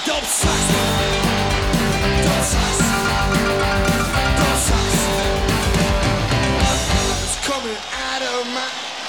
Dope sucks. Dope sucks. Dope sucks. It's coming out of my.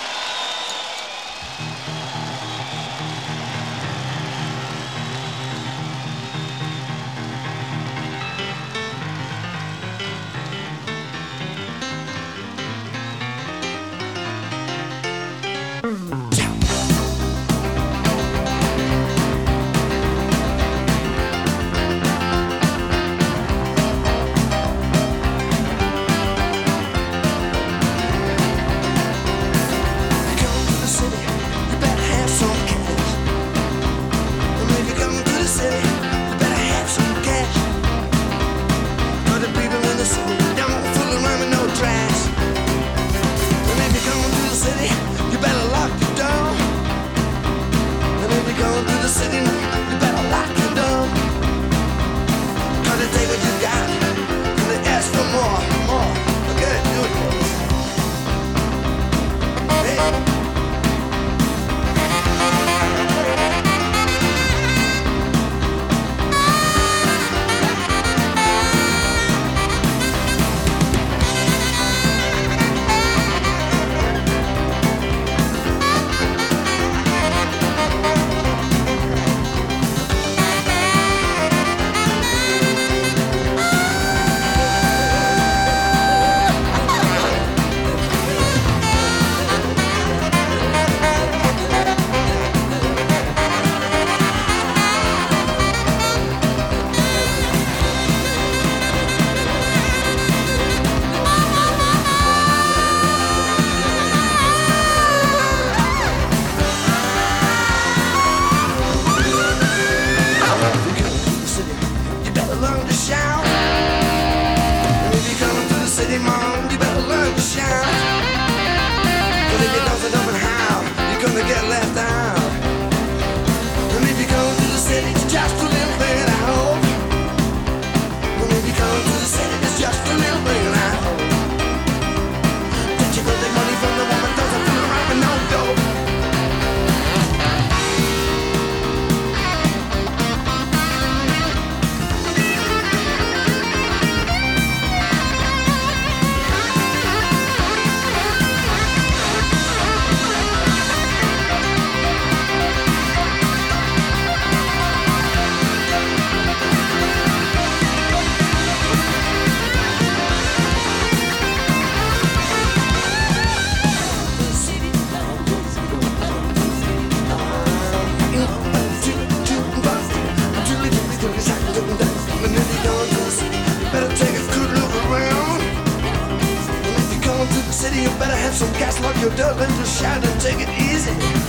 You better have some gas, lock your door, and just shout and take it easy.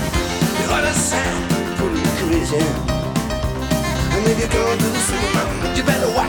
The other side, pretty crazy. And if you're going to the city, you better watch.